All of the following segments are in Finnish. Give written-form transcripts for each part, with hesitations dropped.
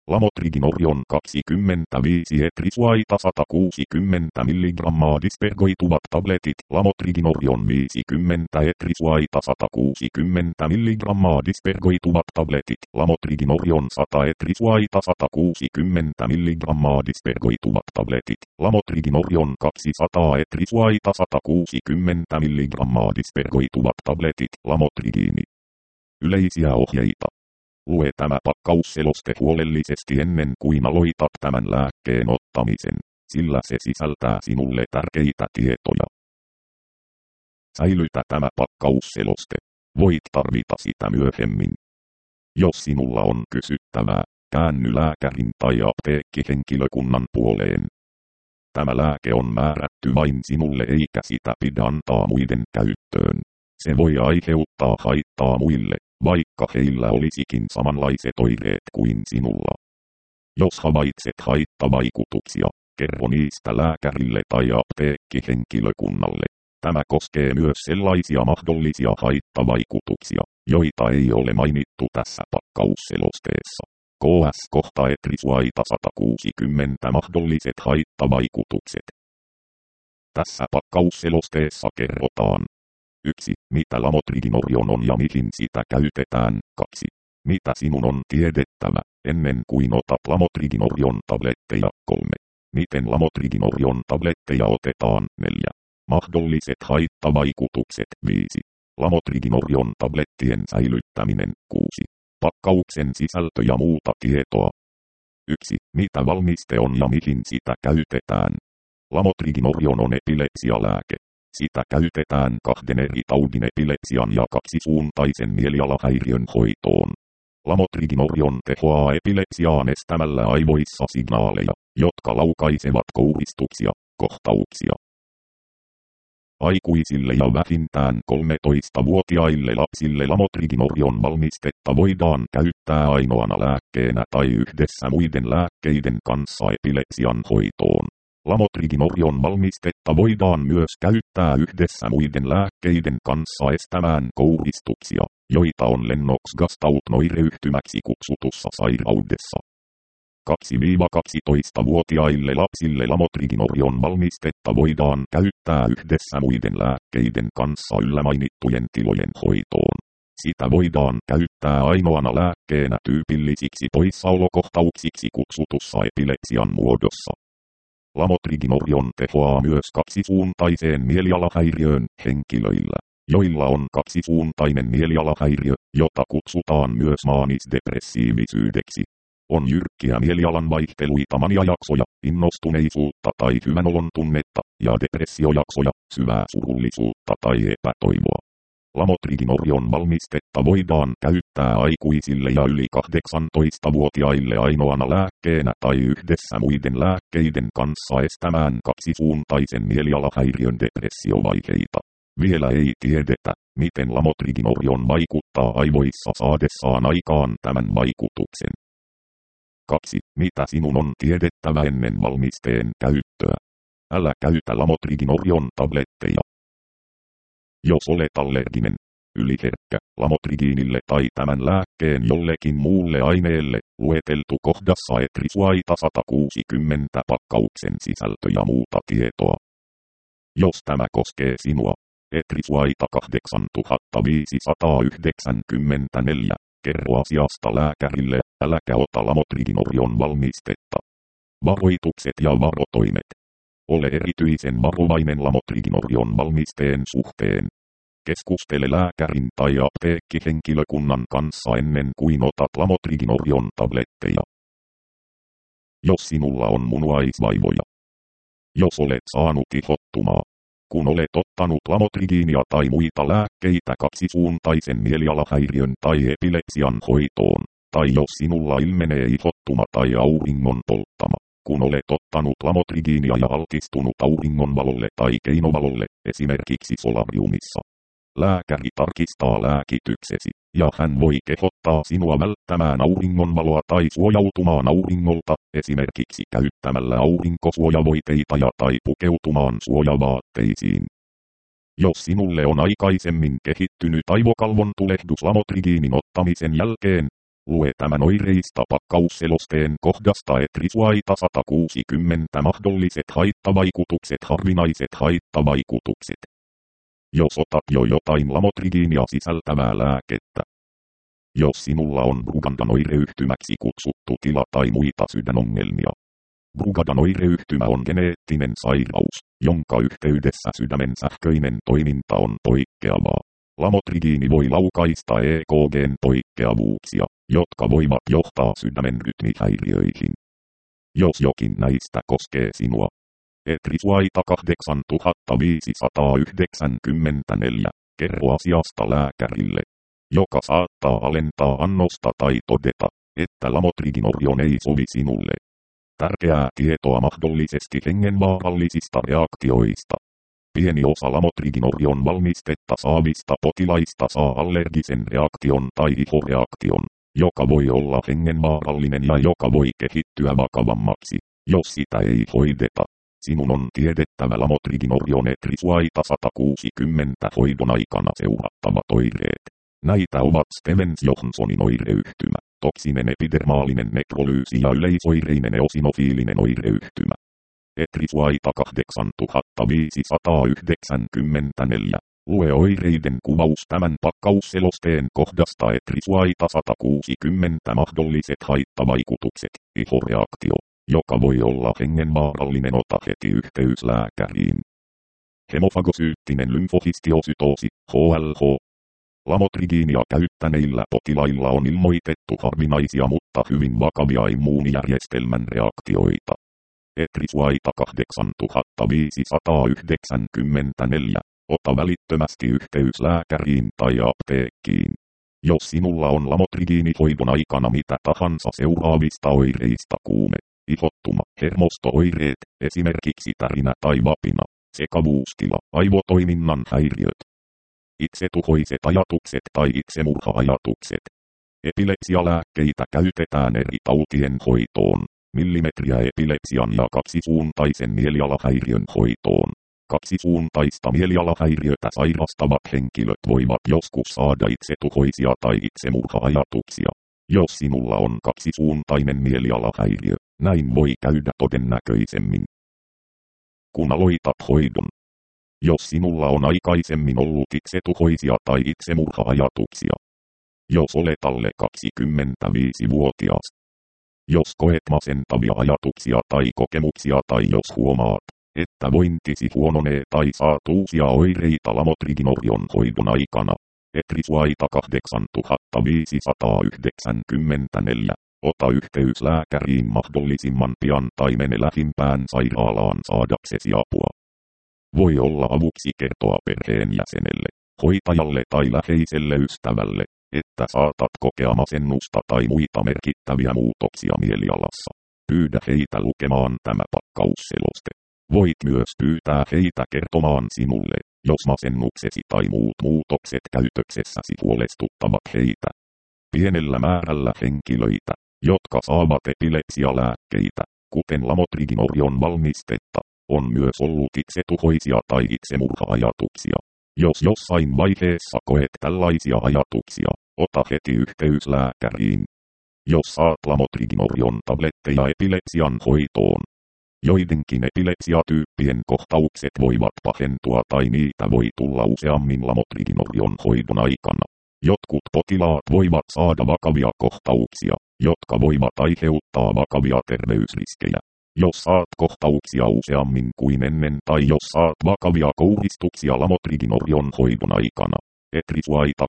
Lamotrigin 25 etrisuaita 160 mg dispergoituvat tabletit. Lamotrigin 50 etrisuaita 160 mg dispergoituvat tabletit. Lamotrigin 100 etrisuaita 160 mg dispergoituvat tabletit. Lamotrigin 200 etrisuaita 160 mg dispergoituvat tabletit. Lamotrigiini. Yleisiä ohjeita. Lue tämä pakkausseloste huolellisesti ennen kuin aloitat tämän lääkkeen ottamisen, sillä se sisältää sinulle tärkeitä tietoja. Säilytä tämä pakkausseloste. Voit tarvita sitä myöhemmin. Jos sinulla on kysyttävää, käänny lääkärin tai apteekkihenkilökunnan puoleen. Tämä lääke on määrätty vain sinulle eikä sitä pidä antaa muiden käyttöön. Se voi aiheuttaa haittaa muille, vaikka heillä olisikin samanlaiset oireet kuin sinulla. Jos havaitset haittavaikutuksia, kerro niistä lääkärille tai apteekkihenkilökunnalle. Tämä koskee myös sellaisia mahdollisia haittavaikutuksia, joita ei ole mainittu tässä pakkausselosteessa. KS kohta etrisuaita 160 mahdolliset haittavaikutukset. Tässä pakkausselosteessa kerrotaan: 1. Mitä Lamotrigin on ja mihin sitä käytetään. 2. Mitä sinun on tiedettävä, ennen kuin otat Lamotrigin tabletteja. 3. Miten Lamotrigin tabletteja otetaan. 4. Mahdolliset haittavaikutukset. 5. Lamotrigin tablettien säilyttäminen. 6. Pakkauksen sisältö ja muuta tietoa. 1. Mitä valmiste on ja mihin sitä käytetään. Lamotrigin on epilepsialääke. Sitä käytetään 2 eri taudin epilepsian ja 2-suuntaisen mielialahäiriön hoitoon. Lamotrigin tehoaa epilepsiaan estämällä aivoissa signaaleja, jotka laukaisevat kouristuksia, kohtauksia. Aikuisille ja vähintään 13-vuotiaille lapsille Lamotrigin valmistetta voidaan käyttää ainoana lääkkeenä tai yhdessä muiden lääkkeiden kanssa epilepsian hoitoon. Lamotrigin valmistetta voidaan myös käyttää yhdessä muiden lääkkeiden kanssa estämään kouristuksia, joita on Lennox-Gastaut-oireyhtymäksi kutsutussa sairaudessa. 2-12-vuotiaille lapsille Lamotrigin valmistetta voidaan käyttää yhdessä muiden lääkkeiden kanssa yllä mainittujen tilojen hoitoon. Sitä voidaan käyttää ainoana lääkkeenä tyypillisiksi poissaolokohtauksiksi kutsutussa epilepsian muodossa. Lamotrigin tehoaa myös 2-suuntaiseen mielialahäiriöön henkilöillä, joilla on 2-suuntainen mielialahäiriö, jota kutsutaan myös maanisdepressiivisyydeksi. On jyrkkiä mielialan vaihteluita, maniajaksoja, innostuneisuutta tai hyvänolon tunnetta, ja depressiojaksoja, syvää surullisuutta tai epätoivoa. Lamotrigin valmistetta voidaan käyttää aikuisille ja yli 18-vuotiaille ainoana lääkkeenä tai yhdessä muiden lääkkeiden kanssa estämään 2-suuntaisen mielialahäiriön depressiovaiheita. Vielä ei tiedetä, miten Lamotrigin vaikuttaa aivoissa saadessaan aikaan tämän vaikutuksen. 2. Mitä sinun on tiedettävä ennen valmisteen käyttöä? Älä käytä Lamotrigin tabletteja. Jos olet allerginen, yliherkkä Lamotriginille tai tämän lääkkeen jollekin muulle aineelle, lueteltu kohdassa etrisuaita 160 pakkauksen sisältö ja muuta tietoa. Jos tämä koskee sinua, etrisuaita 8594, kerro asiasta lääkärille, äläkä ota Lamotrigin valmistetta. Varoitukset ja varotoimet. Ole erityisen varovainen Lamotrigin valmisteen suhteen. Keskustele lääkärin tai apteekkihenkilökunnan kanssa ennen kuin otat Lamotrigin tabletteja. Jos sinulla on munuaisvaivoja. Jos olet saanut ihottumaa. Kun olet ottanut Lamotriginia tai muita lääkkeitä 2-suuntaisen mielialahäiriön tai epilepsian hoitoon, tai jos sinulla ilmenee ihottuma tai auringon polttama. Kun olet ottanut Lamotriginia ja altistunut auringonvalolle tai keinovalolle, esimerkiksi solariumissa. Lääkäri tarkistaa lääkityksesi, ja hän voi kehottaa sinua välttämään auringonvaloa tai suojautumaan auringolta, esimerkiksi käyttämällä aurinkosuojavoiteita tai pukeutumaan suojavaatteisiin. Jos sinulle on aikaisemmin kehittynyt aivokalvon tulehdus Lamotriginin ottamisen jälkeen, Lue tämän oireista pakkausselosteen kohdasta Etrisuaita 160 mahdolliset haittavaikutukset, harvinaiset haittavaikutukset. Jos otat jo jotain lamotrigiinia sisältävää lääkettä. Jos sinulla on Brugandan oireyhtymäksi kutsuttu tila tai muita sydänongelmia. Brugandan oireyhtymä on geneettinen sairaus, jonka yhteydessä sydämen sähköinen toiminta on poikkeavaa. Lamotrigiini voi laukaista EKG:n poikkeavuuksia, jotka voivat johtaa sydämen rytmihäiriöihin. Jos jokin näistä koskee sinua. Etrisuaita 8594. Kerro asiasta lääkärille, joka saattaa alentaa annosta tai todeta, että lamotriginorion ei sovi sinulle. Tärkeää tietoa mahdollisesti hengenvaarallisista reaktioista. Pieni osa lamotriginorion valmistetta saavista potilaista saa allergisen reaktion tai ihoreaktion, joka voi olla hengenvaarallinen ja joka voi kehittyä vakavammaksi, jos sitä ei hoideta. Sinun on tiedettävä lamotriginorion Etrisuaita 160 hoidon aikana seurattavat oireet. Näitä ovat Stevens-Johnsonin oireyhtymä, toksinen epidermaalinen nekrolyysi ja yleisoireinen eosinofiilinen oireyhtymä. Etrisuaita 8594. Lue oireiden kuvaus tämän pakkausselosteen kohdasta Etrisuaita 160 mahdolliset haittavaikutukset, ihoreaktio, joka voi olla hengenvaarallinen, ota heti yhteys lääkäriin. Hemofagosyyttinen lymfohistiosytoosi, HLH. Lamotrigiinia käyttäneillä potilailla on ilmoitettu harvinaisia mutta hyvin vakavia immuunijärjestelmän reaktioita. Etrisuaita 8594. Ota välittömästi yhteys lääkäriin tai apteekkiin. Jos sinulla on lamotrigiinihoidon aikana mitä tahansa seuraavista oireista: kuume, ihottuma, hermostooireet, esimerkiksi tärinä tai vapina, sekavuustila, aivotoiminnan häiriöt, itsetuhoiset ajatukset tai itsemurha-ajatukset. Epilepsialääkkeitä käytetään eri tautien hoitoon, millimetriä epilepsian ja kaksisuuntaisen mielialahäiriön hoitoon. Kaksisuuntaista mielialahäiriötä sairastavat henkilöt voivat joskus saada itsetuhoisia tai itsemurha-ajatuksia. Jos sinulla on kaksisuuntainen mielialahäiriö, näin voi käydä todennäköisemmin, kun aloitat hoidon. Jos sinulla on aikaisemmin ollut itsetuhoisia tai itsemurha-ajatuksia. Jos olet alle 25-vuotias. Jos koet masentavia ajatuksia tai kokemuksia tai jos huomaat, että vointisi huononee tai saat uusia oireita lamotriginorion hoidon aikana. Etrisuaita 8594. Ota yhteys lääkäriin mahdollisimman pian tai mene lähimpään sairaalaan saadaksesi apua. Voi olla avuksi kertoa perheenjäsenelle, hoitajalle tai läheiselle ystävälle, että saatat kokea masennusta tai muita merkittäviä muutoksia mielialassa. Pyydä heitä lukemaan tämä pakkausseloste. Voit myös pyytää heitä kertomaan sinulle, jos masennuksesi tai muut muutokset käytöksessäsi huolestuttavat heitä. Pienellä määrällä henkilöitä, jotka saavat epilepsialääkkeitä, kuten lamotriginorion valmistetta, on myös ollut itsetuhoisia tai itsemurha-ajatuksia. Jos jossain vaiheessa koet tällaisia ajatuksia, ota heti yhteys lääkäriin. Jos saat lamotriginorion tabletteja epilepsian hoitoon. Joidenkin epilepsiatyyppien kohtaukset voivat pahentua tai niitä voi tulla useammin lamotriginorion hoidon aikana. Jotkut potilaat voivat saada vakavia kohtauksia, jotka voivat aiheuttaa vakavia terveysriskejä. Jos saat kohtauksia useammin kuin ennen tai jos saat vakavia kouristuksia lamotriginorion hoidon aikana. Etrisuaita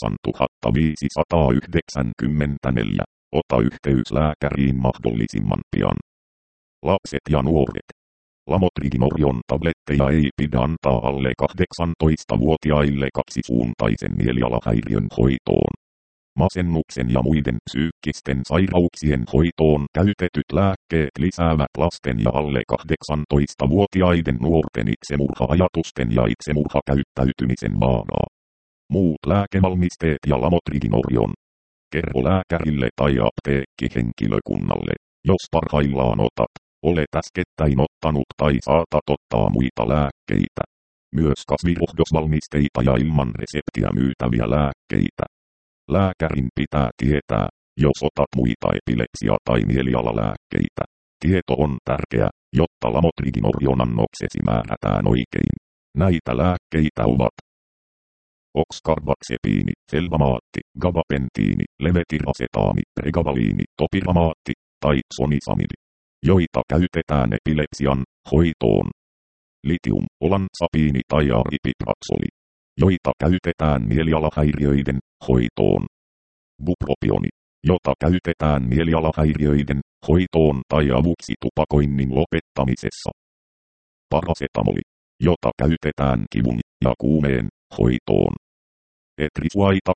8594. Ota yhteys lääkäriin mahdollisimman pian. Lapset ja nuoret. Lamotriginorion tabletteja ei pidä antaa alle 18-vuotiaille kaksisuuntaisen mielialahäiriön hoitoon. Masennuksen ja muiden psyykkisten sairauksien hoitoon käytetyt lääkkeet lisäävät lasten ja alle 18-vuotiaiden nuorten itsemurha-ajatusten ja itsemurhakäyttäytymisen vaaraa. Muut lääkevalmisteet ja lamotriginorion. Kerro lääkärille tai apteekkihenkilökunnalle, jos parhaillaan olet äskettäin ottanut tai saatat ottaa muita lääkkeitä. Myös kasvirohdosvalmisteita ja ilman reseptiä myytäviä lääkkeitä. Lääkärin pitää tietää, jos otat muita epilepsia- tai mielialalääkkeitä. Tieto on tärkeä, jotta lamotriginovion annoksesi määrätään oikein. Näitä lääkkeitä ovat oxcarbazepine, felbamaatti, gabapentiini, levetirasetaami, pregavaliini, topiramaatti tai sonisamidi, joita käytetään epilepsian hoitoon. Litium, olansapiini tai aripipraksoli, joita käytetään mielialahäiriöiden hoitoon. Bupropioni, jota käytetään mielialahäiriöiden hoitoon tai avuksi tupakoinnin lopettamisessa. Parasetamoli, jota käytetään kivun ja kuumeen hoitoon. Etrisuaita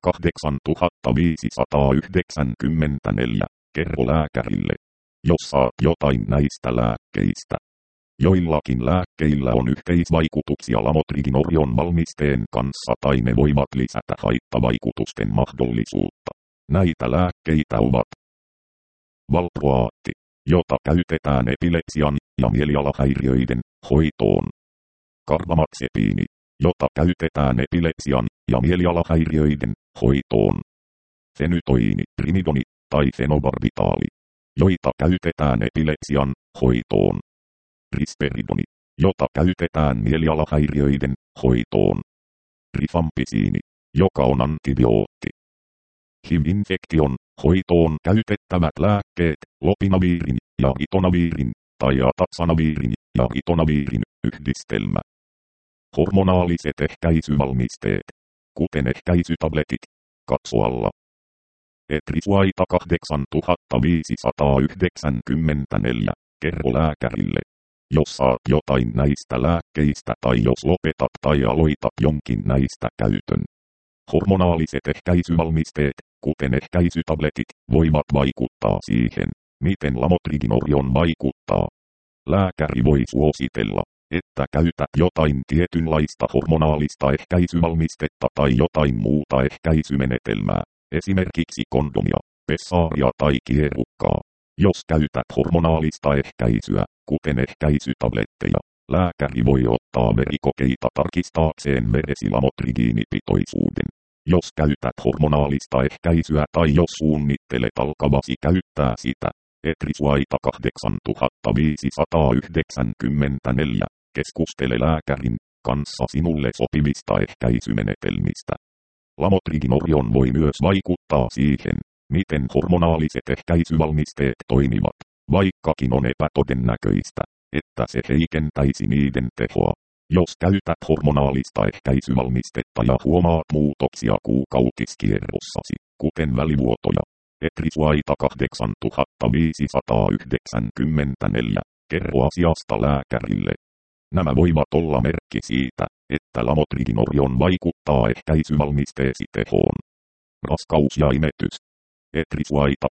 8594, kerro lääkärille, jos saat jotain näistä lääkkeistä. Joillakin lääkkeillä on yhteisvaikutuksia lamotriginorion valmisteen kanssa tai ne voivat lisätä haittavaikutusten mahdollisuutta. Näitä lääkkeitä ovat valproaatti, jota käytetään epilepsian ja mielialahäiriöiden hoitoon. Karbamazepini, jota käytetään epilepsian ja mielialahäiriöiden hoitoon. Fenytoini, primidoni tai fenobarbitaali, joita käytetään epilepsian hoitoon. Risperidoni, jota käytetään mielialahäiriöiden hoitoon. Rifampisiini, joka on antibiootti. HIV-infektion hoitoon käytettävät lääkkeet, lopinaviirin ja ritonaviirin tai atatsanaviirin ja ritonaviirin yhdistelmä. Hormonaaliset ehkäisyvalmisteet, kuten ehkäisytabletit, katso alla. Etrisuaita 8594, kerro lääkärille, jos saat jotain näistä lääkkeistä tai jos lopetat tai aloitat jonkin näistä käytön. Hormonaaliset ehkäisyvalmisteet, kuten ehkäisytabletit, voivat vaikuttaa siihen, miten lamotriginorion vaikuttaa. Lääkäri voi suositella, että käytät jotain tietynlaista hormonaalista ehkäisyvalmistetta tai jotain muuta ehkäisymenetelmää, esimerkiksi kondomia, pessaaria tai kierukkaa. Jos käytät hormonaalista ehkäisyä, kuten ehkäisytabletteja, lääkäri voi ottaa verikokeita tarkistaakseen veresi lamotrigiinipitoisuuden. Jos käytät hormonaalista ehkäisyä tai jos suunnittelet alkavasi käyttää sitä, Etrisuaita 8594, keskustele lääkärin kanssa sinulle sopivista ehkäisymenetelmistä. Lamotriginorion voi myös vaikuttaa siihen, miten hormonaaliset ehkäisyvalmisteet toimivat, vaikkakin on epätodennäköistä, että se heikentäisi niiden tehoa. Jos käytät hormonaalista ehkäisyvalmistetta ja huomaat muutoksia kuukautiskierrossasi, kuten välivuotoja, Etrisuaita 8594, kerro asiasta lääkärille. Nämä voivat olla merkki siitä, että lamotriginorion vaikuttaa ehkäisyvalmisteesi tehoon. Raskaus ja imetys. Etrisuaita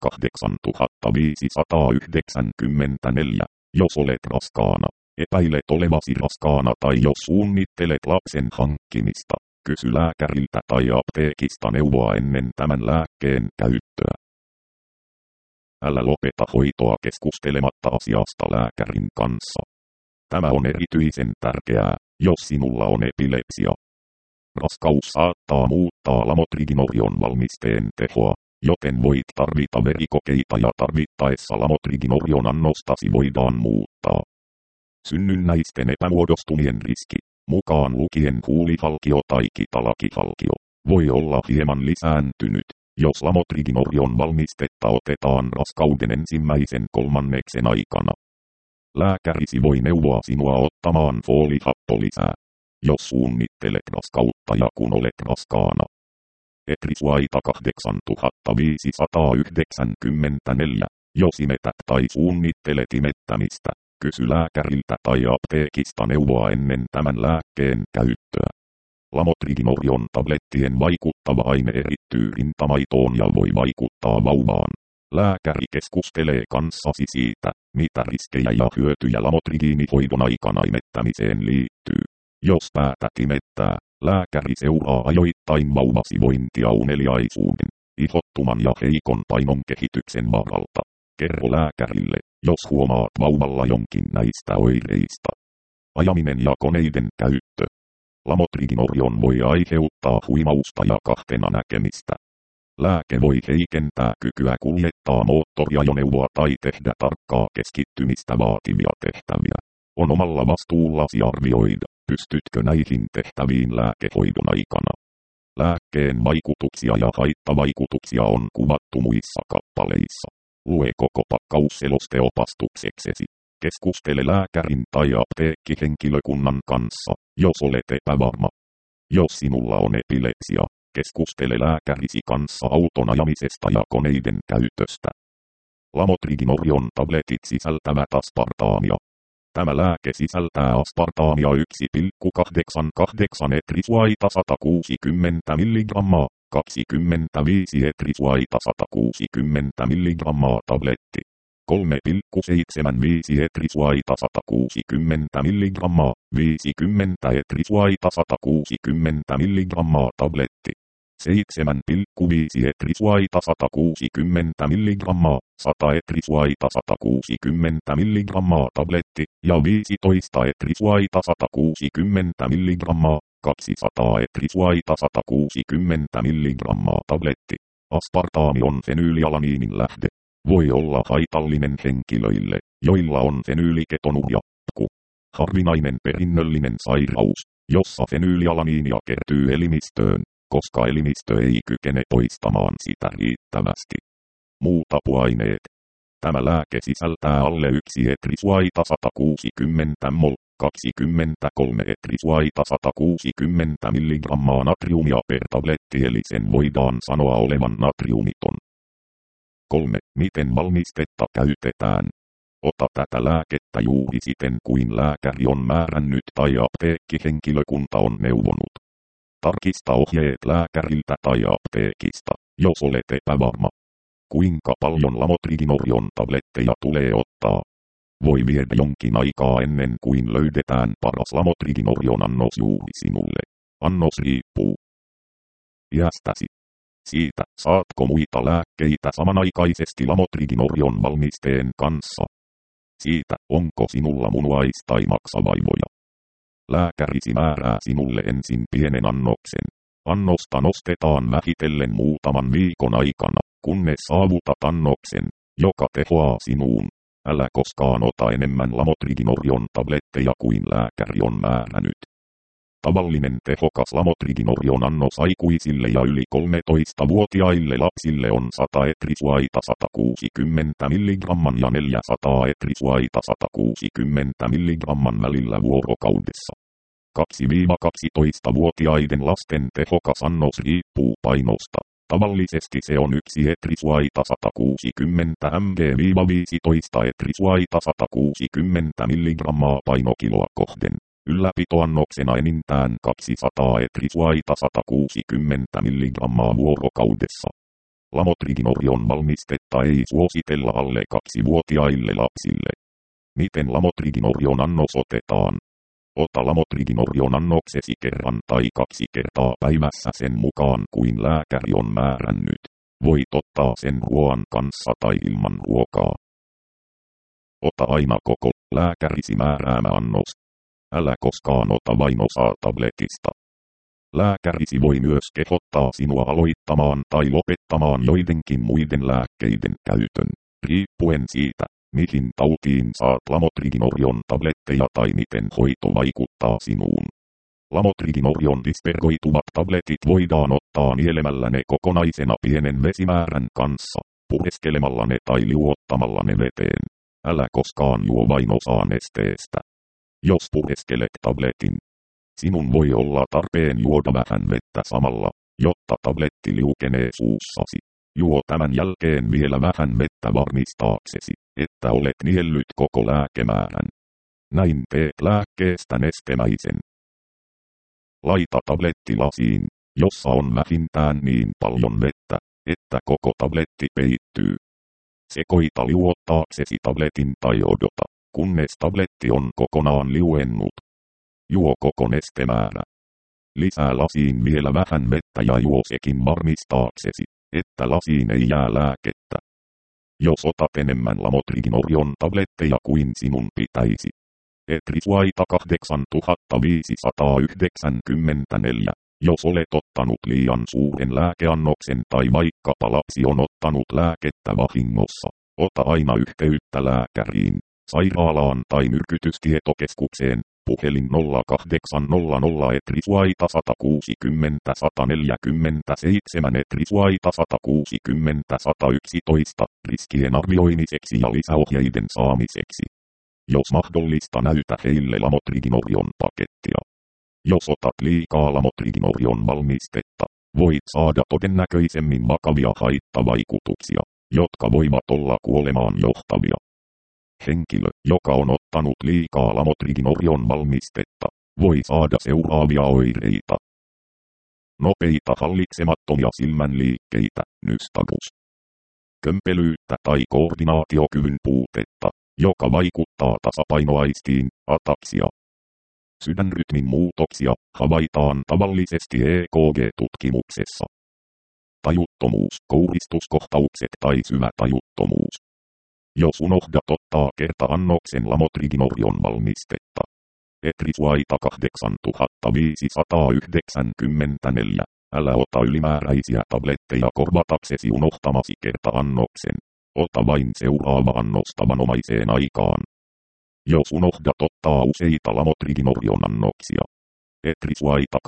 8594, jos olet raskaana, epäilet olevasi raskaana tai jos suunnittelet lapsen hankkimista, kysy lääkäriltä tai apteekista neuvoa ennen tämän lääkkeen käyttöä. Älä lopeta hoitoa keskustelematta asiasta lääkärin kanssa. Tämä on erityisen tärkeää, jos sinulla on epilepsia. Raskaus saattaa muuttaa lamotriginorion valmisteen tehoa, joten voit tarvita verikokeita ja tarvittaessa lamotriginorion annostasi voidaan muuttaa. Synnynnäisten epämuodostumien riski, mukaan lukien huulihalkio tai kitalakihalkio, voi olla hieman lisääntynyt, jos lamotriginorion valmistetta otetaan raskauden ensimmäisen kolmanneksen aikana. Lääkärisi voi neuvoa sinua ottamaan foolihappolisää, jos suunnittelet raskautta ja kun olet raskaana. Etrisuaita 8594, jos imetät tai suunnittelet imettämistä, kysy lääkäriltä tai apteekista neuvoa ennen tämän lääkkeen käyttöä. Lamotriginorion tablettien vaikuttava aine erittyy rintamaitoon ja voi vaikuttaa vauvaan. Lääkäri keskustelee kanssasi siitä, mitä riskejä ja hyötyjä lamotrigiinihoidon aikana imettämiseen liittyy. Jos päätät imettää, lääkäri seuraa ajoittain vauvasi vointia uneliaisuuden, ihottuman ja heikon painon kehityksen varalta. Kerro lääkärille, jos huomaat vauvalla jonkin näistä oireista. Ajaminen ja koneiden käyttö. Lamotriginorion voi aiheuttaa huimausta ja kahtena näkemistä. Lääke voi heikentää kykyä kuljettaa moottoriajoneuvoa tai tehdä tarkkaa keskittymistä vaativia tehtäviä. On omalla vastuullasi arvioida, pystytkö näihin tehtäviin lääkehoidon aikana. Lääkkeen vaikutuksia ja haittavaikutuksia on kuvattu muissa kappaleissa. Lue koko pakkausseloste opastukseksesi. Keskustele lääkärin tai apteekkihenkilökunnan kanssa, jos olet epävarma. Jos sinulla on epilepsia, keskustele lääkärisi kanssa auton ajamisesta ja koneiden käytöstä. Lamotrigimorion tabletit sisältävät aspartaamia. Tämä lääke sisältää aspartaamia 1,88 etrisuaita 160 mg, 25 etrisuaita 160 mg tabletti. 3,75 etrisuaita 160 mg, 50 etrisuaita 160 mg tabletti. 7,5 etrisuaita 160 mg, 100 etrisuaita 160 mg tabletti ja 15 etrisuaita 160 mg, 200 etrisuaita 160 mg tabletti. Aspartaami on fenyylialaniinin lähde. Voi olla haitallinen henkilöille, joilla on fenyyliketonuria. Harvinainen perinnöllinen sairaus, jossa fenyylialaniinia kertyy elimistöön, koska elimistö ei kykene poistamaan sitä riittävästi. Muut apuaineet. Tämä lääke sisältää alle 1 etrisuaita 160 mol, 23 etrisuaita 160 mg natriumia per tabletti, eli sen voidaan sanoa olevan natriumiton. 3. Miten valmistetta käytetään? Ota tätä lääkettä juuri siten kuin lääkäri on määrännyt tai apteekkihenkilökunta on neuvonut. Tarkista ohjeet lääkäriltä tai apteekista, jos olet epävarma. Kuinka paljon lamotrigimorion tabletteja tulee ottaa? Voi viedä jonkin aikaa ennen kuin löydetään paras lamotrigimorion annos juuri sinulle. Annos riippuu iästäsi. Siitä, saatko muita lääkkeitä samanaikaisesti lamotrigimorion valmisteen kanssa. Siitä, onko sinulla munuais- tai maksavaivoja. Lääkärisi määrää sinulle ensin pienen annoksen. Annosta nostetaan vähitellen muutaman viikon aikana, kunnes saavutat annoksen, joka tehoaa sinuun. Älä koskaan ota enemmän lamotrigimorion tabletteja kuin lääkäri on määrännyt. Tavallinen tehokas lamotrigimorion annos aikuisille ja yli 13-vuotiaille lapsille on 100 etrisuaita 160 mg ja 400 etrisuaita 160 mg välillä vuorokaudessa. 2-12-vuotiaiden lasten tehokas annos riippuu painosta. Tavallisesti se on 1 etrisuaita 160 mg-15 etrisuaita 160 mg painokiloa kohden. Ylläpitoannoksena enintään 200 etrisuaita 160 mg vuorokaudessa. Lamotrigimorion valmistetta ei suositella alle 2-vuotiaille lapsille. Miten lamotrigimorion annos otetaan? Ota lamotrigimorion annoksesi kerran tai 2 kertaa päivässä sen mukaan kuin lääkäri on määrännyt. Voit ottaa sen ruoan kanssa tai ilman ruokaa. Ota aina koko lääkärisi määräämä annos. Älä koskaan ota vain osaa tabletista. Lääkärisi voi myös kehottaa sinua aloittamaan tai lopettamaan joidenkin muiden lääkkeiden käytön, riippuen siitä, mihin tautiin saat lamotrigimorion tabletteja tai miten hoito vaikuttaa sinuun. Lamotrigimorion dispergoituvat tabletit voidaan ottaa nielemällä ne kokonaisena pienen vesimäärän kanssa, pureskelemalla ne tai liuottamalla ne veteen. Älä koskaan juo vain osaa nesteestä. Jos pureskelet tabletin, sinun voi olla tarpeen juoda vähän vettä samalla, jotta tabletti liukenee suussasi. Juo tämän jälkeen vielä vähän vettä varmistaaksesi, että olet niellyt koko lääkemäärän. Näin teet lääkkeestä nestemäisen. Laita tabletti lasiin, jossa on vähintään niin paljon vettä, että koko tabletti peittyy. Sekoita liuottaaksesi tabletin tai odota, kunnes tabletti on kokonaan liuennut. Juo koko nestemäärä. Lisää lasiin vielä vähän vettä ja juo sekin varmistaaksesi, että lasiin ei jää lääkettä. Jos otat enemmän lamotrigimorion tabletteja kuin sinun pitäisi. Etrisuaita 8594. Jos olet ottanut liian suuren lääkeannoksen tai vaikkapa lapsi on ottanut lääkettä vahingossa, ota aina yhteyttä lääkäriin, sairaalaan tai myrkytystietokeskukseen, puhelin 0800 etrisuaita 160 147 etrisuaita 160 111 riskien arvioimiseksi ja lisäohjeiden saamiseksi. Jos mahdollista, näytä heille Lamotriginorion pakettia. Jos otat liikaa Lamotriginorion valmistetta, voit saada todennäköisemmin vakavia haittavaikutuksia, jotka voivat olla kuolemaan johtavia. Henkilö, joka on ottanut liikaa Lamotriginorion valmistetta, voi saada seuraavia oireita. Nopeita hallitsemattomia silmänliikkeitä, nystagmus. Kömpelyyttä tai koordinaatiokyvyn puutetta, joka vaikuttaa tasapainoaistiin, ataksia. Sydänrytmin muutoksia havaitaan tavallisesti EKG-tutkimuksessa. Tajuttomuus, kouristuskohtaukset tai syvä tajuttomuus. Jos unohdat ottaa kerta-annoksen Lamotriginorion valmistetta. Etrisuaita 8594. Älä ota ylimääräisiä tabletteja korvataksesi unohtamasi kerta-annoksen. Ota vain seuraava annos tavanomaiseen aikaan. Jos unohdat ottaa useita Lamotriginorion annoksia. Etrisuaita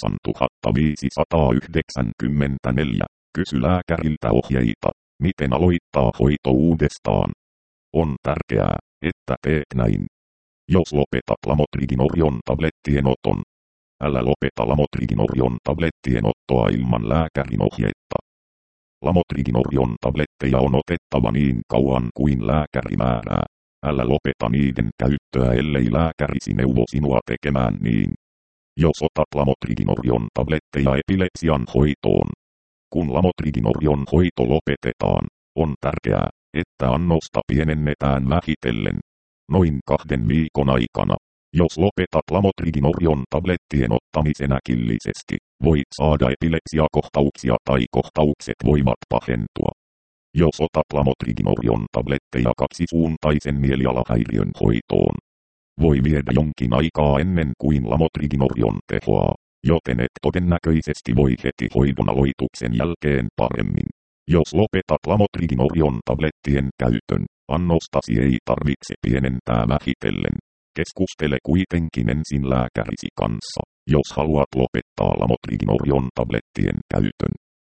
8594. Kysy lääkäriltä ohjeita, miten aloittaa hoito uudestaan. On tärkeää, että teet näin. Jos lopetat Lamotriginorion tablettien oton, älä lopeta Lamotriginorion tablettien ottoa ilman lääkärin ohjetta. Lamotriginorion tabletteja on otettava niin kauan kuin lääkäri määrää. Älä lopeta niiden käyttöä, ellei lääkärisi neuvo sinua tekemään niin. Jos otat Lamotriginorion tabletteja epilepsian hoitoon. Kun Lamotriginorion hoito lopetetaan, on tärkeää, että annosta pienennetään vähitellen. Noin 2 viikon aikana. Jos lopetat Lamotriginorion tablettien ottamisen äkillisesti, voit saada epilepsiakohtauksia tai kohtaukset voivat pahentua. Jos otat Lamotriginorion tabletteja kaksisuuntaisen mielialahäiriön hoitoon, voi viedä jonkin aikaa ennen kuin Lamotriginorion tehoaa, joten et todennäköisesti voi heti hoidon aloituksen jälkeen paremmin. Jos lopetat Lamotriginorion tablettien käytön, annostasi ei tarvitse pienentää vähitellen. Keskustele kuitenkin ensin lääkärisi kanssa, jos haluat lopettaa Lamotriginorion tablettien käytön.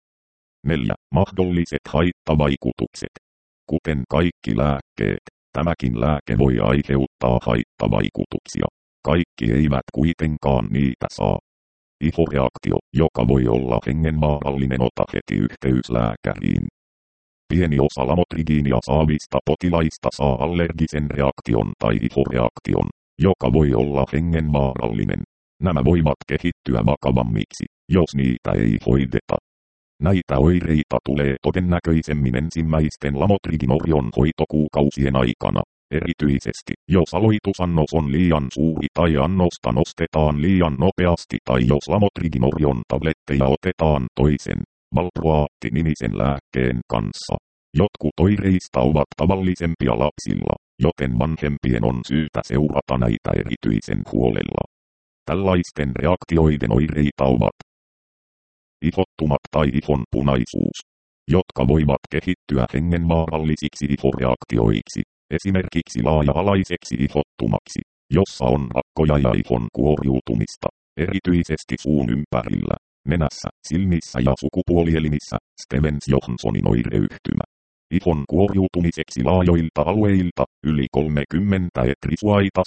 4. Mahdolliset haittavaikutukset. Kuten kaikki lääkkeet, tämäkin lääke voi aiheuttaa haittavaikutuksia. Kaikki eivät kuitenkaan niitä saa. Ihoreaktio, joka voi olla hengenvaarallinen, ota heti yhteys lääkäriin. Pieni osa Lamotriginia saavista potilaista saa allergisen reaktion tai ihoreaktion, joka voi olla hengenvaarallinen. Nämä voivat kehittyä vakavammiksi, jos niitä ei hoideta. Näitä oireita tulee todennäköisemmin ensimmäisten Lamotriginorion hoitokuukausien aikana, erityisesti jos aloitusannos on liian suuri tai annosta nostetaan liian nopeasti tai jos Lamotriginorion tabletteja otetaan toisen, valproaatti-nimisen lääkkeen kanssa. Jotkut oireista ovat tavallisempia lapsilla, joten vanhempien on syytä seurata näitä erityisen huolella. Tällaisten reaktioiden oireita ovat ihottumat tai ihon punaisuus, jotka voivat kehittyä hengenvaarallisiksi ihoreaktioiksi, esimerkiksi laaja-alaiseksi ihottumaksi, jossa on rakkoja ja ihon kuoriutumista, erityisesti suun ympärillä, nenässä, silmissä ja sukupuolielimissä, Stevens-Johnsonin oireyhtymä. Ihon kuoriutumiseksi laajoilta alueilta, yli 30 etrisuaita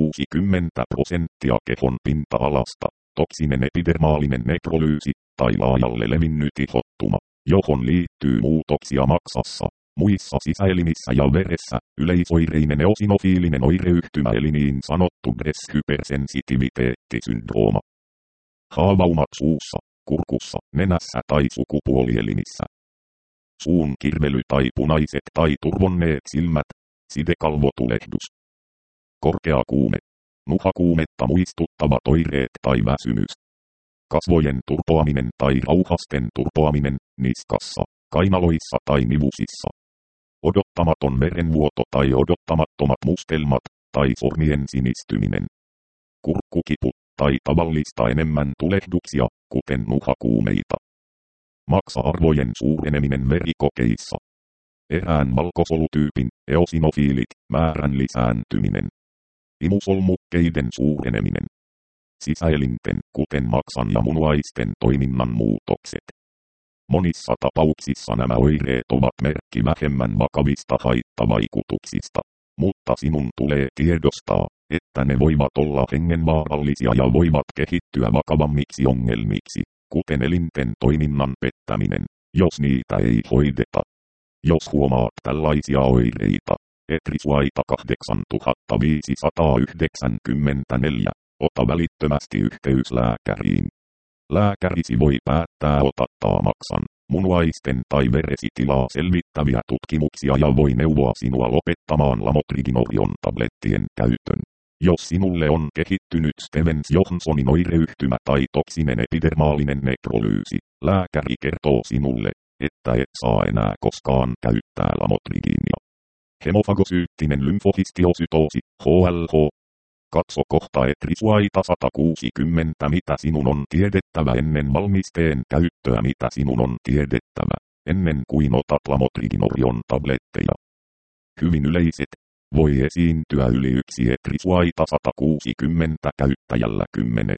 160% kehon pinta-alasta, toksinen epidermaalinen nekrolyysi, tai laajalle levinnyt ihottuma, johon liittyy muutoksia maksassa, muissa sisäelimissä ja veressä, yleisoireinen eosinofiilinen oireyhtymä eli niin sanottu Dress-hypersensitiviteetti-syndrooma. Haavaumat suussa, kurkussa, nenässä tai sukupuolielimissä. Suun kirvely tai punaiset tai turvonneet silmät, sidekalvotulehdus. Korkea kuume, nuhakuumetta muistuttavat oireet tai väsymys. Kasvojen turpoaminen tai rauhasten turpoaminen, niskassa, kainaloissa tai nivusissa. Odottamaton verenvuoto tai odottamattomat mustelmat, tai sormien sinistyminen. Kurkkukipu, tai tavallista enemmän tulehduksia, kuten nuhakuumeita. Maksa-arvojen suureneminen verikokeissa. Erään valkosolutyypin, eosinofiilit, määrän lisääntyminen. Imusolmukkeiden suureneminen. Sisäelinten, kuten maksan ja munuaisten toiminnan muutokset. Monissa tapauksissa nämä oireet ovat merkki vähemmän vakavista haittavaikutuksista, mutta sinun tulee tiedostaa, että ne voivat olla hengenvaarallisia ja voivat kehittyä vakavammiksi ongelmiksi, kuten elinten toiminnan pettäminen, jos niitä ei hoideta. Jos huomaat tällaisia oireita, Etrisuaita 8594, ota välittömästi yhteys lääkäriin. Lääkärisi voi päättää otattaa maksan, munuaisten tai veresitilaa selvittäviä tutkimuksia ja voi neuvoa sinua lopettamaan Lamotriginovion tablettien käytön. Jos sinulle on kehittynyt Stevens-Johnsonin oireyhtymä tai toksinen epidermaalinen nekrolyysi, lääkäri kertoo sinulle, että et saa enää koskaan käyttää lamotriginia. Hemofagosyyttinen lymfohistiosytoosi, HLH. Katso kohta Etrisuaita 160, mitä sinun on tiedettävä ennen valmisteen käyttöä, mitä sinun on tiedettävä ennen kuin otat Lamotriginorion tabletteja. Hyvin yleiset. Voi esiintyä yli 1 Etrisuaita 160 käyttäjällä 10.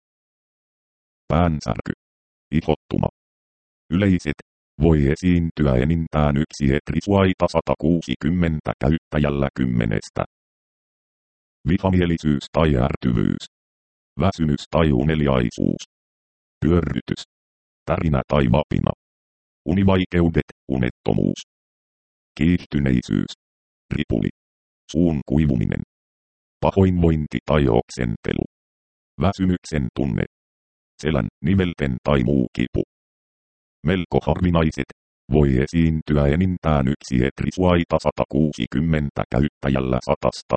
Päänsärky. Ihottuma. Yleiset. Voi esiintyä enintään 1 Etrisuaita 160 käyttäjällä 10. Vihamielisyys tai ärtyvyys. Väsymys tai uneliaisuus. Pyörrytys. Tärinä tai vapina. Univaikeudet, unettomuus. Kiihtyneisyys. Ripuli. Suun kuivuminen. Pahoinvointi tai oksentelu. Väsymyksen tunne. Selän, nivelten tai muu kipu. Melko harvinaiset. Voi esiintyä enintään 1 Etrisuaita 160 käyttäjällä 100.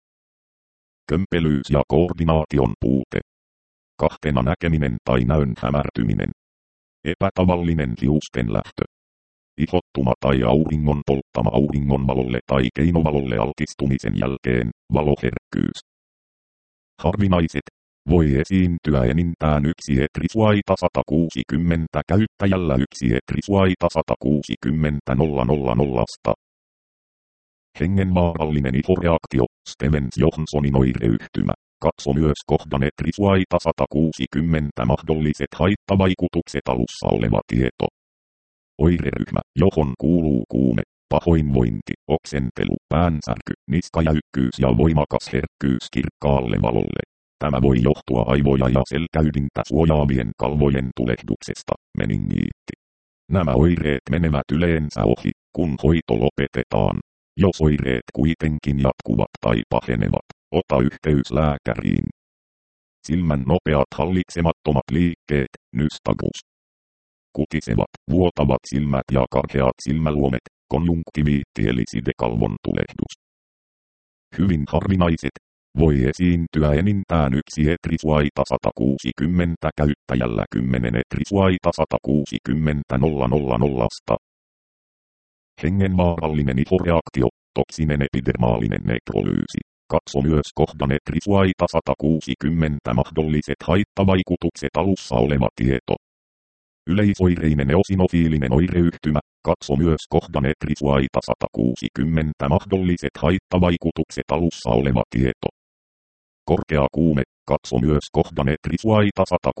Kömpelyys ja koordinaation puute. Kahtena näkeminen tai näön hämärtyminen. Epätavallinen hiusten lähtö. Ihottuma tai auringon polttama auringonvalolle tai keinovalolle altistumisen jälkeen, valoherkkyys. Harvinaiset. Voi esiintyä enintään 1 Etrisuaita 160 käyttäjällä 1 Etrisuaita 160 000. Hengenvaarallinen ihoreaktio, Stevens-Johnsonin oireyhtymä. Katso myös kohdan Etrisuaita 160 mahdolliset haittavaikutukset alussa oleva tieto. Oireryhmä, johon kuuluu kuume, pahoinvointi, oksentelu, päänsärky, niskajäykkyys ja voimakas herkkyys kirkkaalle valolle. Tämä voi johtua aivoja ja selkäydintä suojaavien kalvojen tulehduksesta, meningiitti. Nämä oireet menevät yleensä ohi, kun hoito lopetetaan. Jos oireet kuitenkin jatkuvat tai pahenevat, ota yhteys lääkäriin. Silmän nopeat hallitsemattomat liikkeet, nystagmus. Kutisevat, vuotavat silmät ja karheat silmäluomet, konjunktiviitti eli sidekalvon tulehdus. Hyvin harvinaiset. Voi esiintyä enintään 1 Etrisuaita 160 käyttäjällä 10 Etrisuaita 160 000. Hengenvaarallinen ihoreaktio, toksinen epidermaalinen nekrolyysi. Katso myös kohdan Etrisuaita 160 mahdolliset haittavaikutukset alussa oleva tieto. Yleisoireinen eosinofiilinen oireyhtymä. Katso myös kohdan Etrisuaita 160 mahdolliset haittavaikutukset alussa oleva tieto. Korkea kuume. Katso myös kohdan Etrisuaita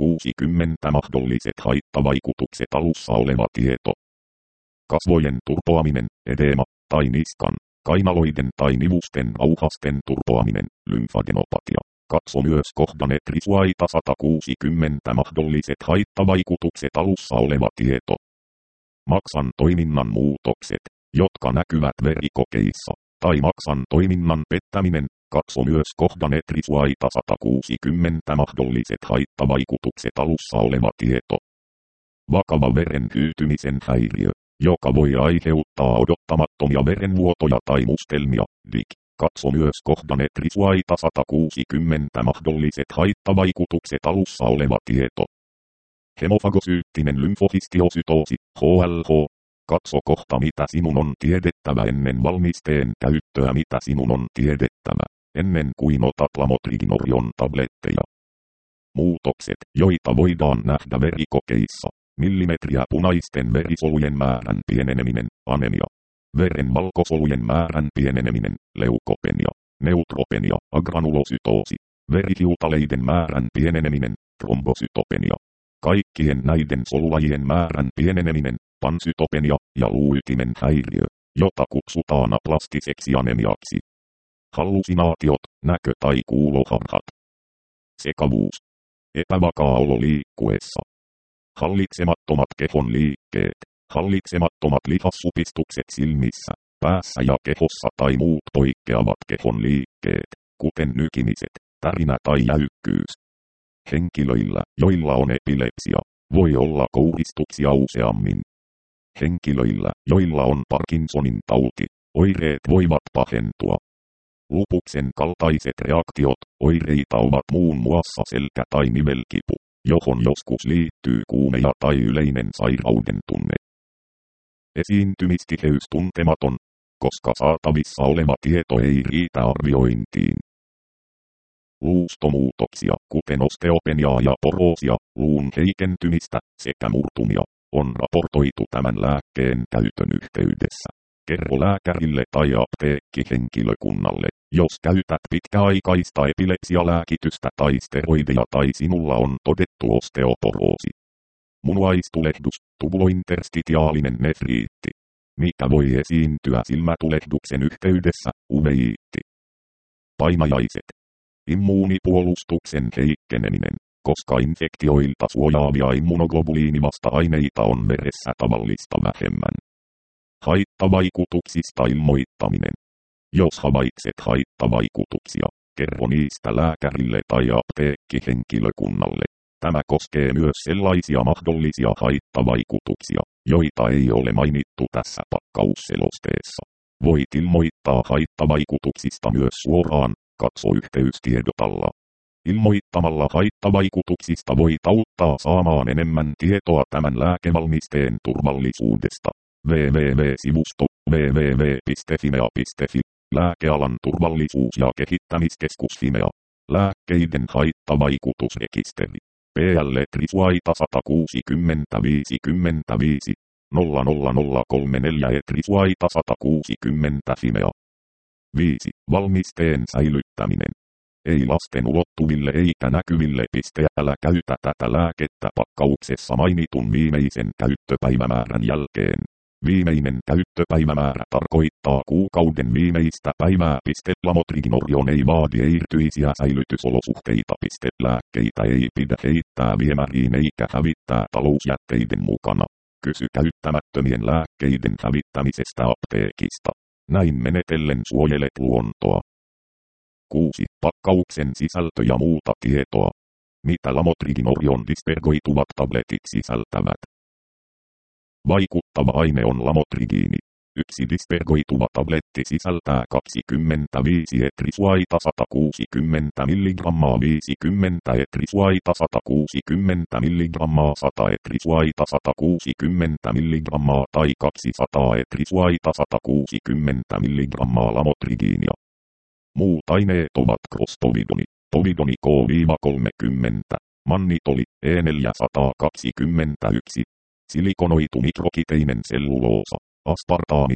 160 mahdolliset haittavaikutukset alussa oleva tieto. Kasvojen turpoaminen, edeema, tai niskan, kainaloiden tai nivusten auhasten turpoaminen, lymfadenopatia. Katso myös kohdan Etrisuaita 160 mahdolliset haittavaikutukset alussa oleva tieto. Maksan toiminnan muutokset, jotka näkyvät verikokeissa, tai maksan toiminnan pettäminen. Katso myös kohdan Etrisuaita 160 mahdolliset haittavaikutukset alussa oleva tieto. Vakava veren hyytymisen häiriö, joka voi aiheuttaa odottamattomia verenvuotoja tai mustelmia, DIC. Katso myös kohdan Etrisuaita 160 mahdolliset haittavaikutukset alussa oleva tieto. Hemofagosyyttinen lymfohistiosytoosi, HLH. Katso kohta mitä sinun on tiedettävä ennen valmisteen käyttöä, mitä sinun on tiedettävä ennen kuin otat Lamotriginorion tabletteja. Muutokset, joita voidaan nähdä verikokeissa. Millimetriä punaisten verisolujen määrän pieneneminen, anemia. Veren valkosolujen määrän pieneneminen, leukopenia. Neutropenia, agranulosytoosi. Verihiutaleiden määrän pieneneminen, trombosytopenia. Kaikkien näiden solulajien määrän pieneneminen, pansytopenia ja luuytimen häiriö, jota kutsutaan aplastiseksi anemiaksi. Hallusinaatiot, näkö- tai kuuloharhat. Sekavuus. Epävakaa olo liikkuessa. Hallitsemattomat kehon liikkeet. Hallitsemattomat lihassupistukset silmissä, päässä ja kehossa tai muut poikkeavat kehon liikkeet, kuten nykimiset, tärinä tai jäykkyys. Henkilöillä, joilla on epilepsia, voi olla kouristuksia useammin. Henkilöillä, joilla on Parkinsonin tauti, oireet voivat pahentua. Lupuksen kaltaiset reaktiot, oireita ovat muun muassa selkä- tai nivelkipu, johon joskus liittyy kuumeja tai yleinen sairauden tunne. Esiintymistiheys tuntematon, koska saatavissa oleva tieto ei riitä arviointiin. Luustomuutoksia, kuten osteopeniaa ja poroosia, luun heikentymistä sekä murtumia, on raportoitu tämän lääkkeen käytön yhteydessä. Kerro lääkärille tai apteekkihenkilökunnalle, jos käytät pitkäaikaista epilepsialääkitystä tai steroideja tai sinulla on todettu osteoporoosi. Munuaistulehdus, tubulointerstitiaalinen nefriitti. Mikä voi esiintyä silmätulehduksen yhteydessä, uveiitti. Painajaiset. Immuunipuolustuksen heikkeneminen, koska infektioilta suojaavia immunoglobuliinivasta-aineita on veressä tavallista vähemmän. Haittavaikutuksista ilmoittaminen. Jos havaitset haittavaikutuksia, kerro niistä lääkärille tai apteekkihenkilökunnalle. Tämä koskee myös sellaisia mahdollisia haittavaikutuksia, joita ei ole mainittu tässä pakkausselosteessa. Voit ilmoittaa haittavaikutuksista myös suoraan, katso yhteystiedot alla. Ilmoittamalla haittavaikutuksista voit auttaa saamaan enemmän tietoa tämän lääkevalmisteen turvallisuudesta. www.sivusto www.fimea.fi Lääkealan turvallisuus- ja kehittämiskeskus Fimea. Lääkkeiden haittavaikutusrekisteri. PL Trisuaita 160-55 00034 Trisuaita 160 Fimea. 5. Valmisteen säilyttäminen. Ei lasten ulottuville eikä näkyville. Älä käytä tätä lääkettä pakkauksessa mainitun viimeisen käyttöpäivämäärän jälkeen. Viimeinen käyttöpäivämäärä tarkoittaa kuukauden viimeistä päivää. Lamotrigine ei vaadi erityisiä säilytysolosuhteita. Lääkkeitä ei pidä heittää viemäriin eikä hävittää talousjätteiden mukana. Kysy käyttämättömien lääkkeiden hävittämisestä apteekista. Näin menetellen suojelet luontoa. 6. Pakkauksen sisältö ja muuta tietoa. Mitä Lamotrigine dispergoituvat tabletit sisältävät? Vaikuttava aine on lamotrigiini. Yksi dispergoituva tabletti sisältää 25 etrisuaita 160 mg 50 etrisuaita 160 mg 100 etrisuaita 160 mg tai 200 etrisuaita 160 mg lamotrigiinia. Muut aineet ovat crospovidoni, povidoni K-30, mannitoli E421, silikonoitu mikrokiteinen selluloosa, aspartaami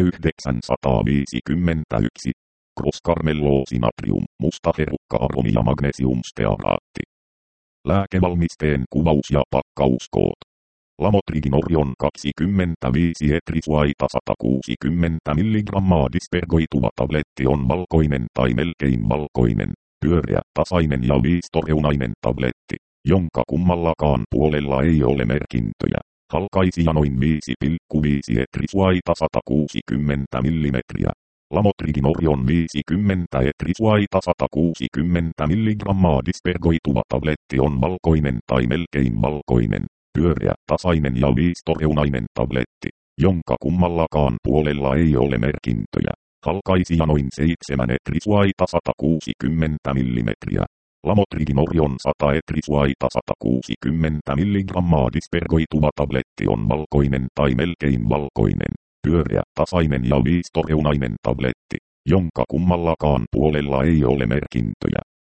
E951, crosscarmelloosi-natrium, musta herukka-aromi ja magnesiumstearaatti. Lääkevalmisteen kuvaus ja pakkauskoot. Lamotrigine 25 etrisuaita 160 mg dispergoituva tabletti on valkoinen tai melkein valkoinen, pyöreä, tasainen ja viistoreunainen tabletti, jonka kummallakaan puolella ei ole merkintöjä. Halkaisija noin 5,5 etrisuaita 160 mm. Lamotrigine 50 etrisuaita 160 mg dispergoituva tabletti on valkoinen tai melkein valkoinen, pyöreä, tasainen ja viistoreunainen tabletti, jonka kummallakaan puolella ei ole merkintöjä. Halkaisija noin 7 etrisuaita 160 mm. Lamotrigine 100 etrisuaita 160 mg dispergoituva tabletti on valkoinen tai melkein valkoinen, pyöreä, tasainen ja viistoreunainen tabletti, jonka kummallakaan puolella ei ole merkintöjä.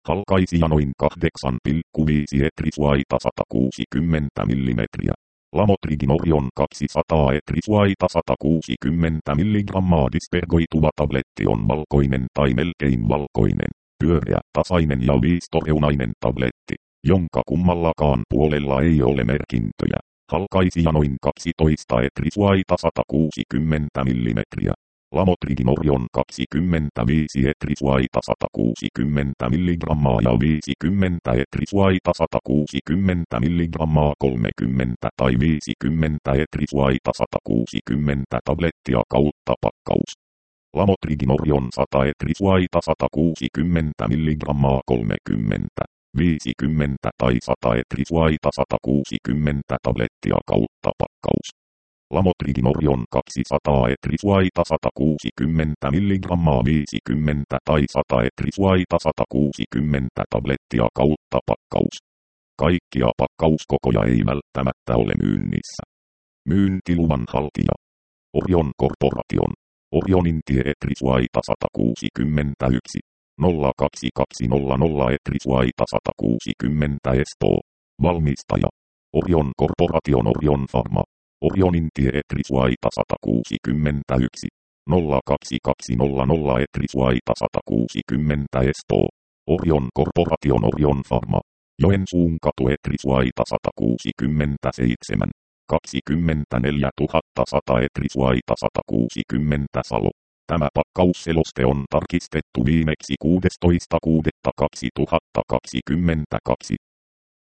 halkaisija noin 8,5 etrisuaita 160 mm. Lamotrigin Orion 200 etrisuaita 160 mg dispergoituva tabletti on valkoinen tai melkein valkoinen, pyöreä, tasainen ja viistoreunainen tabletti, jonka kummallakaan puolella ei ole merkintöjä. Halkaisija noin 12 etrisuaita 160 mm. Lamotrigin Orion 25 etrisuaita 160 mg ja 50 etrisuaita 160 mg 30 tai 50 etrisuaita 160 tablettia kautta pakkaus. Lamotrigin Orion 100 etrisuaita 160 mg 30, 50 tai 100 etrisuaita 160 tablettia kautta pakkaus. Lamotrigin Orion 200 etrisuaita 160 mg 50 tai 100 etrisuaita 160 tablettia kautta pakkaus. Kaikkia pakkauskokoja ei välttämättä ole myynnissä. Myyntiluvan haltija. Orion Corporation. Orionin tie etrisuaita 161. 02200 etrisuaita 160 Espoo. Valmistaja. Orion Corporation Orion Pharma. Orionin tie etrisuaita 161. 02200 etrisuaita 160 Espoo. Orion Corporation Orion Pharma. Joensuun katu etrisuaita 167. 24 100 etrisuaita 160 Salo. Tämä pakkausseloste on tarkistettu viimeksi 16.6.2022.